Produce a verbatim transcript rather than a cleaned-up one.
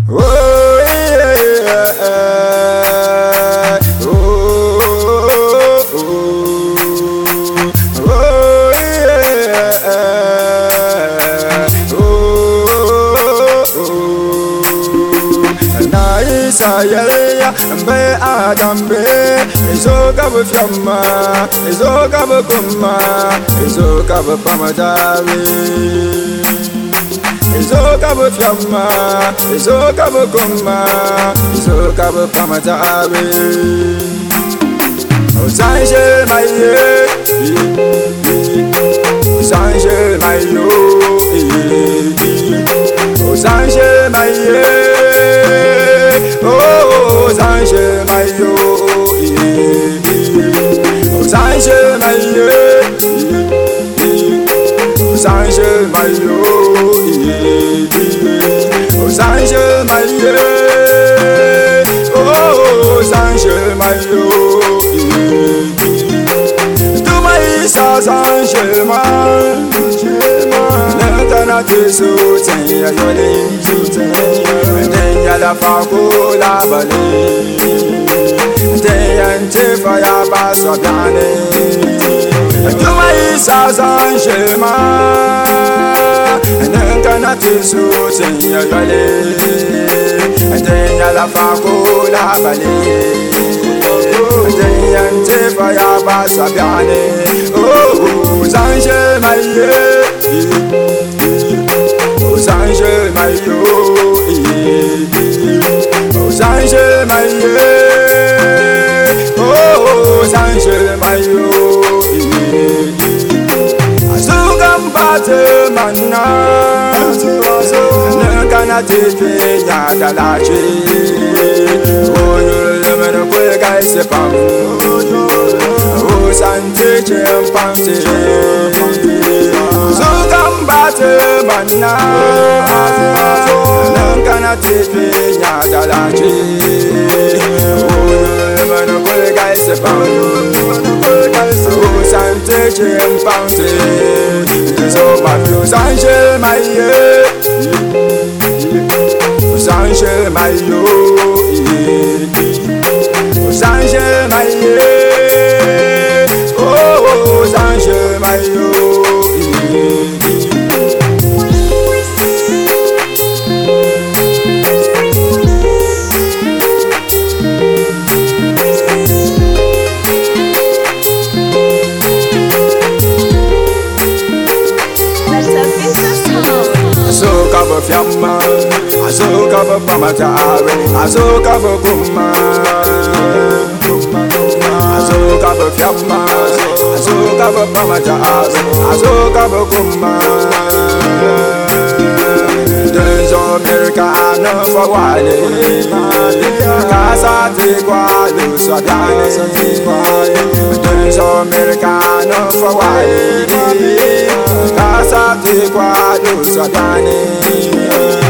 Oh yeah, oh, oh, oh yeah, oh, oh. Na isa yaya mbe adambe izo kabu fiamma izo kabu kumma izo kabu pamadari. Izo kabu fiamma, izo kabu kumma, izo kabu pamatari. Osanje maye, osanje mayo, osanje maye, oh osanje mayo, osanje maye, osanje mayo. Osanje maye, oh osanje mayo. Tu maïsa osanje man, n'entana te soutien ya yole, n'enya la fako la bale, n'ente faya baso biane. Tu maïsa osanje man, n'entana te soutien ya yole, n'enya la fako la bale, n'ente faya baso biane. Oh, osanje maye, osanje mayo, osanje maye, oh osanje mayo. Azugambate manna, n'kana tepe nyada lache. Oh yulumene kwe gaise pam, oh sante chempante. Azugambate manna, n'kana tepe nyada lache. Oh yulumene kwe gaise pam, oh sante chempante. So my osanje maye, osanje mayo, osanje maye, oh osanje mayo. Azo fiamma, azo kabu pamatari, azo kabu kumma, azo kabu fiamma, azo kabu pamatari, azo kabu kumma. Denzo Americano for wale, casa te qualo sadiane. Denzo Americano for wale, casa te qualo sadiane.